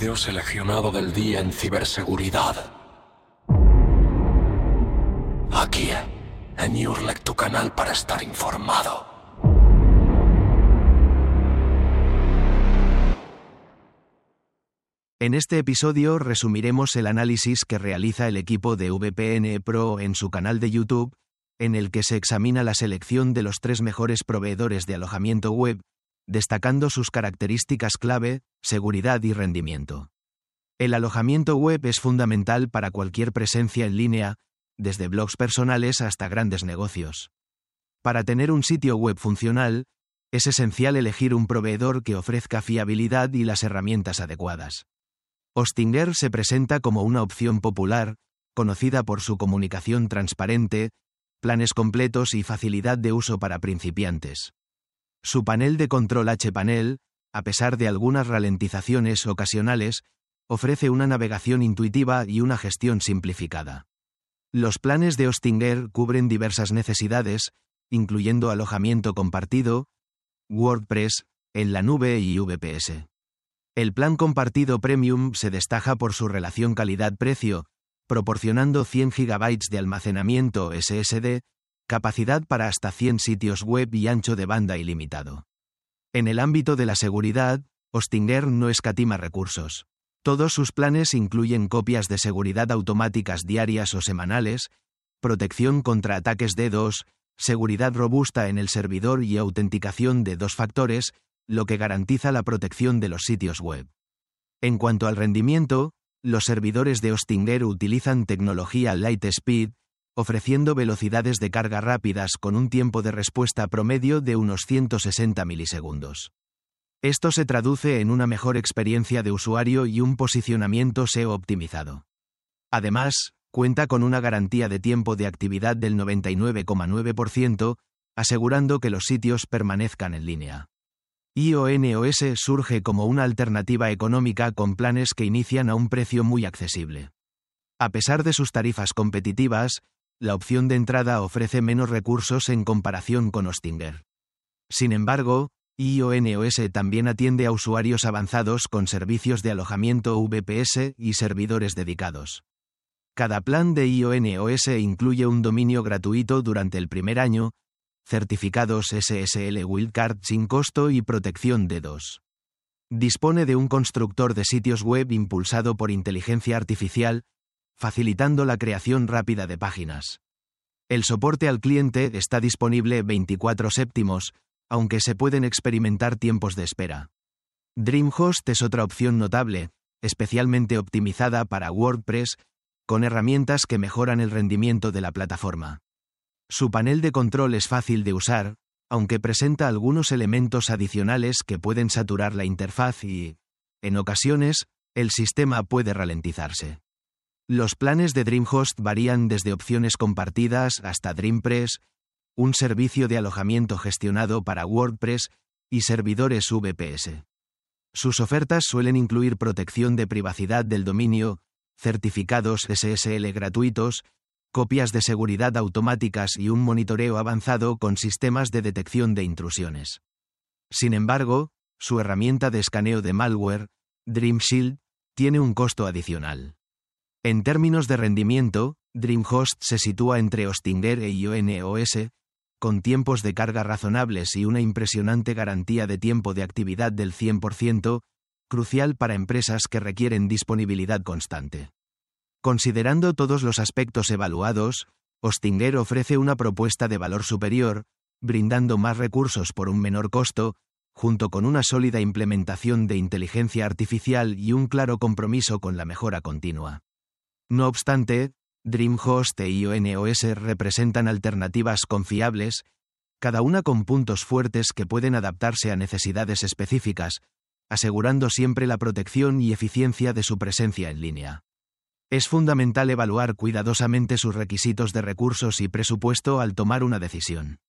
video seleccionado del día en ciberseguridad. Aquí, en Urlec, tu canal para estar informado. En este episodio resumiremos el análisis que realiza el equipo de VPN Pro en su canal de YouTube, en el que se examina la selección de los 3 mejores proveedores de alojamiento web, destacando sus características clave, seguridad y rendimiento. El alojamiento web es fundamental para cualquier presencia en línea, desde blogs personales hasta grandes negocios. Para tener un sitio web funcional, es esencial elegir un proveedor que ofrezca fiabilidad y las herramientas adecuadas. Hostinger se presenta como una opción popular, conocida por su comunicación transparente, planes completos y facilidad de uso para principiantes. Su panel de control hPanel, a pesar de algunas ralentizaciones ocasionales, ofrece una navegación intuitiva y una gestión simplificada. Los planes de Hostinger cubren diversas necesidades, incluyendo alojamiento compartido, WordPress, en la nube y VPS. El plan compartido Premium se destaca por su relación calidad-precio, proporcionando 100 GB de almacenamiento SSD, capacidad para hasta 100 sitios web y ancho de banda ilimitado. En el ámbito de la seguridad, Hostinger no escatima recursos. Todos sus planes incluyen copias de seguridad automáticas diarias o semanales, protección contra ataques DDoS, seguridad robusta en el servidor y autenticación de 2 factores, lo que garantiza la protección de los sitios web. En cuanto al rendimiento, los servidores de Hostinger utilizan tecnología Lightspeed, ofreciendo velocidades de carga rápidas con un tiempo de respuesta promedio de unos 160 milisegundos. Esto se traduce en una mejor experiencia de usuario y un posicionamiento SEO optimizado. Además, cuenta con una garantía de tiempo de actividad del 99,9%, asegurando que los sitios permanezcan en línea. IONOS surge como una alternativa económica con planes que inician a un precio muy accesible. A pesar de sus tarifas competitivas, la opción de entrada ofrece menos recursos en comparación con Hostinger. Sin embargo, IONOS también atiende a usuarios avanzados con servicios de alojamiento VPS y servidores dedicados. Cada plan de IONOS incluye un dominio gratuito durante el primer año, certificados SSL Wildcard sin costo y protección DDoS. Dispone de un constructor de sitios web impulsado por inteligencia artificial, facilitando la creación rápida de páginas. El soporte al cliente está disponible 24/7, aunque se pueden experimentar tiempos de espera. DreamHost es otra opción notable, especialmente optimizada para WordPress, con herramientas que mejoran el rendimiento de la plataforma. Su panel de control es fácil de usar, aunque presenta algunos elementos adicionales que pueden saturar la interfaz y, en ocasiones, el sistema puede ralentizarse. Los planes de DreamHost varían desde opciones compartidas hasta DreamPress, un servicio de alojamiento gestionado para WordPress y servidores VPS. Sus ofertas suelen incluir protección de privacidad del dominio, certificados SSL gratuitos, copias de seguridad automáticas y un monitoreo avanzado con sistemas de detección de intrusiones. Sin embargo, su herramienta de escaneo de malware, DreamShield, tiene un costo adicional. En términos de rendimiento, DreamHost se sitúa entre Hostinger e IONOS, con tiempos de carga razonables y una impresionante garantía de tiempo de actividad del 100%, crucial para empresas que requieren disponibilidad constante. Considerando todos los aspectos evaluados, Hostinger ofrece una propuesta de valor superior, brindando más recursos por un menor costo, junto con una sólida implementación de inteligencia artificial y un claro compromiso con la mejora continua. No obstante, DreamHost e IONOS representan alternativas confiables, cada una con puntos fuertes que pueden adaptarse a necesidades específicas, asegurando siempre la protección y eficiencia de su presencia en línea. Es fundamental evaluar cuidadosamente sus requisitos de recursos y presupuesto al tomar una decisión.